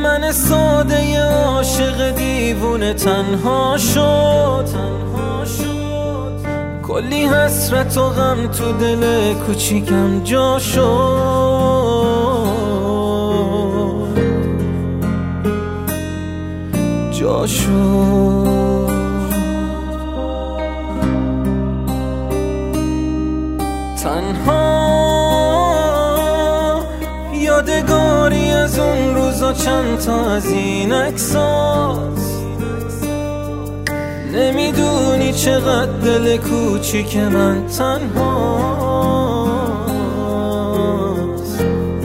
من ساده عاشق دیوونه تنها شد، کلی حسرت و غم تو دل کوچیکم جا شد. تنها یادگاری از اون روزا چند تا از این عکساست، نمیدونی چقدر دل کوچیک من تنهاست.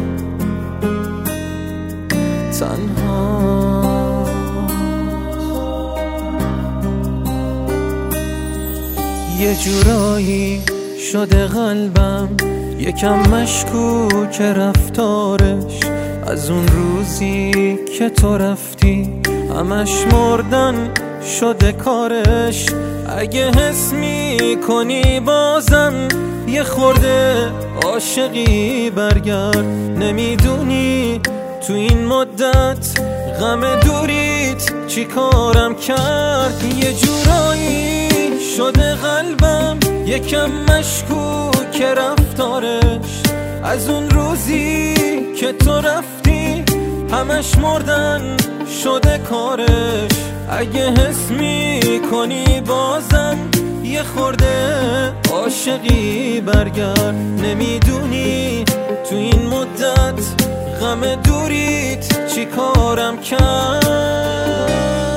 یه جورایی شده قلبم یکم مشکوک رفتارش، از اون روزی که تو رفتی همش مردن شده کارش. اگه حس میکنی بازم یه خورده عاشقی برگرد، نمیدونی تو این مدت غم دوریت چی کارم کرد. یه جورایی شده قلبم یکم مشکوک رفتارش، از اون روزی که تو رفتی همش مردن شده کارش. اگه حس میکنی بازم یه خورده عاشقی برگرد، نمیدونی تو این مدت غم دوریت چی کارم کرد.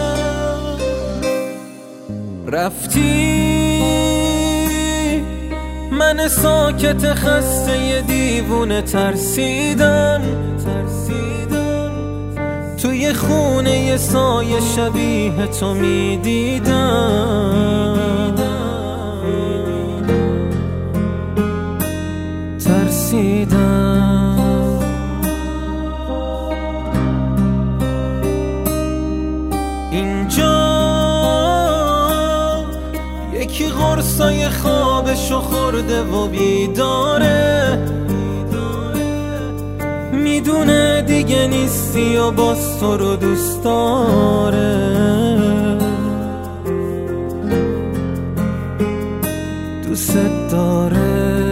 رفتی من ساکت خسته دیوونه ترسیدم، توی خونه یه سایه شبیه تو میدیدم. ترسیدم اینجا یکی قرصای خوابشو خورده و بیداره، میدونه دیگه نیستی و باز تو رو دوست داره. دوست داره.